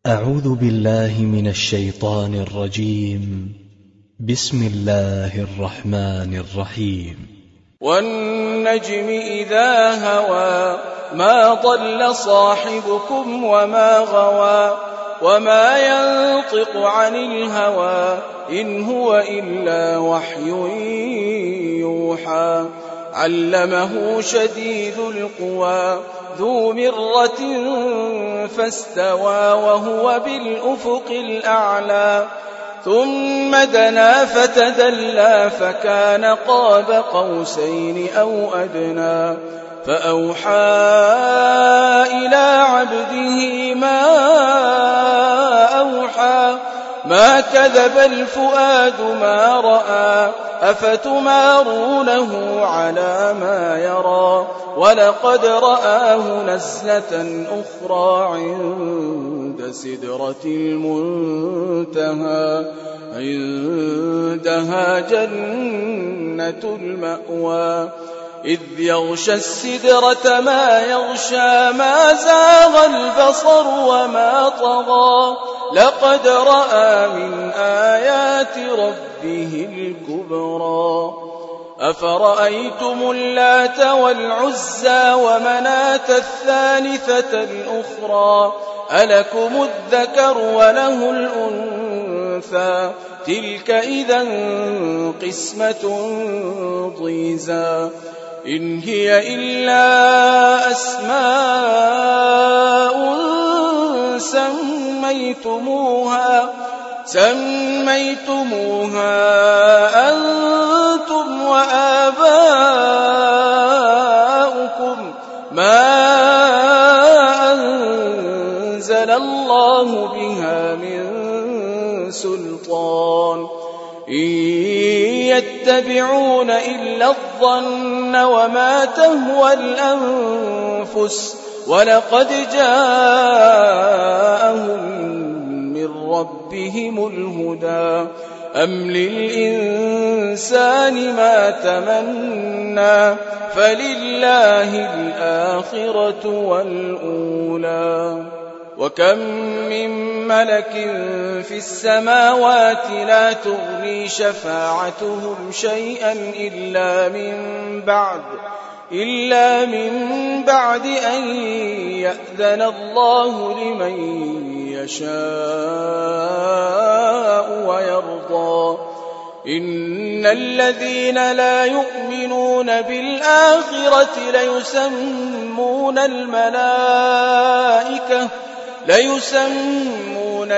أعوذ بالله من الشيطان الرجيم. بسم الله الرحمن الرحيم. والنجم إذا هوى ما ضل صاحبكم وما غوى وما ينطق عن الهوى إن هو إلا وحي يوحى علمه شديد القوى ذو مرة فاستوى وهو بالأفق الأعلى ثم دنا فتدلى فكان قاب قوسين أو أدنى فأوحى إلى عبده ما أوحى ما كذب الفؤاد ما رأى أفتمارونه على ما يرى ولقد رآه نزلة أخرى عند سدرة المنتهى عندها جنة المأوى إذ يغشى السدرة ما يغشى ما زاغ البصر وما طغى لقد رأى من آيات ربه الكبرى أفرأيتم اللات والعزى ومناة الثالثة الأخرى ألكم الذكر وله الأنثى تلك إذا قسمة ضيزى إن هي إلا أسماء سميتموها أنتم وآباؤكم ما أنزل الله بها من سلطان إن يتبعون إلا الظن وما تهوى الأنفس ولقد جاءهم من ربهم الهدى أم للإنسان ما تمنى فلله الآخرة والأولى وكم من ملك في السماوات لا تغني شفاعتهم شيئا إلا من بعد أن يأذن الله لمن يشاء ويرضى إن الذين لا يؤمنون بالآخرة ليسمون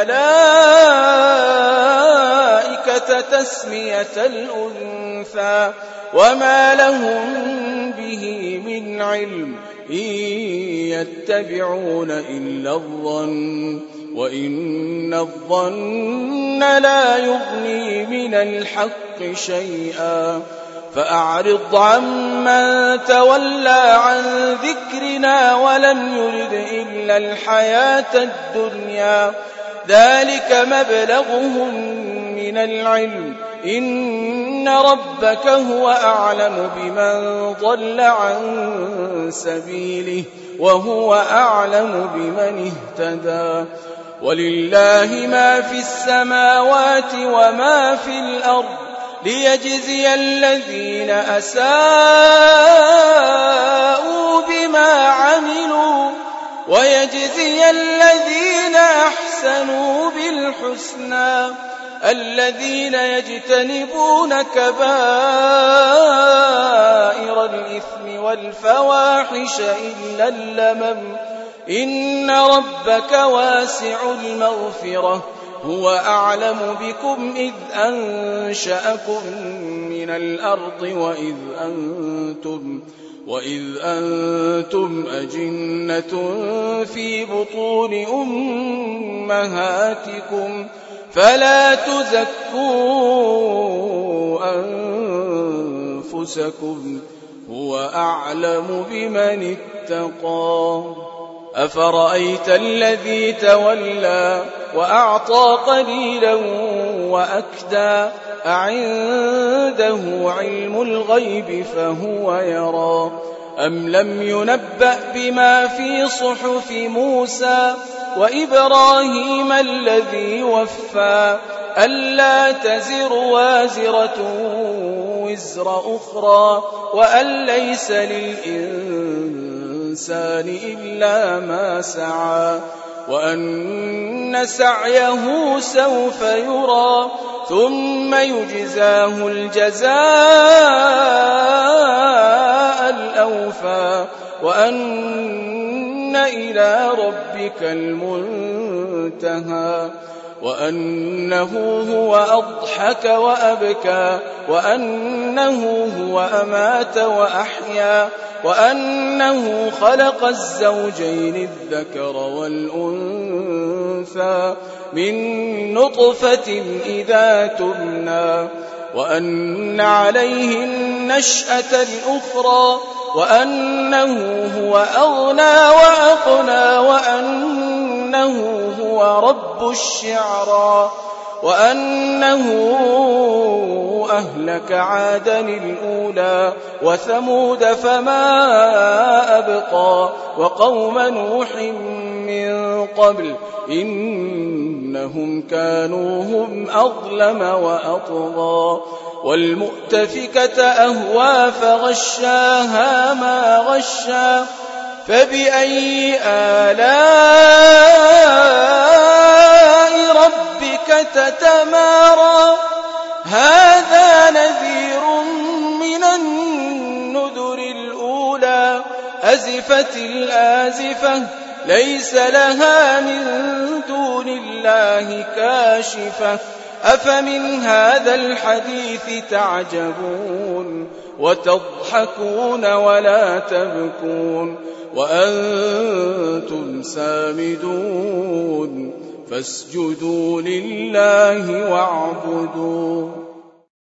الملائكة تسمية الأنثى وما لهم به من علم إن يتبعون إلا الظن وإن الظن لا يغني من الحق شيئا فأعرض عمن تولى عن ذكرنا ولم يرد إلا الحياة الدنيا ذلك مبلغهم من العلم إن ربك هو أعلم بمن ضل عن سبيله وهو أعلم بمن اهتدى ولله ما في السماوات وما في الأرض ليجزي الذين أساءوا بما عملوا ويجزي الذين أحسنوا بالحسنى الذين يجتنبون كبائر الإثم والفواحش إلا اللمم إن ربك واسع المغفرة هو أعلم بكم إذ أنشأكم من الأرض وإذ أنتم أجنة في بطون أمهاتكم فلا تزكوا أنفسكم هو أعلم بمن اتقى أفرأيت الذي تولى وأعطى قليلا وأكدى أعنده علم الغيب فهو يرى أم لم ينبأ بما في صحف موسى وإبراهيم الذي وفى ألا تزر وازرة وزر أخرى وأن ليس للإنسان إلا ما سعى وأن سعيه سوف يرى ثم يجزاه الجزاء الأوفى وأن إلى ربك المنتهى وأنه هو أضحك وأبكى وأنه هو أمات وأحيا وأنه خلق الزوجين الذكر والأنثى من نطفة إذا تمنى وأن عليه النشأة الأخرى وأنه هو أغنى وأقنى وأنه هو رب الشعرى وأنه أهلك عادا الأولى وثمود فما أبقى وقوم نوح من قبل إنهم كانوا هم أظلم وأطغى والمؤتفكة أهوى فغشاها ما غشا فبأي آلاء ربك تتمارى هذا نذير من النذر الأولى أزفت الآزفة ليس لها من دون الله كاشفة أفمن هذا الحديث تعجبون وتضحكون ولا تبكون وأنتم سامدون فاسجدوا لله واعبدوا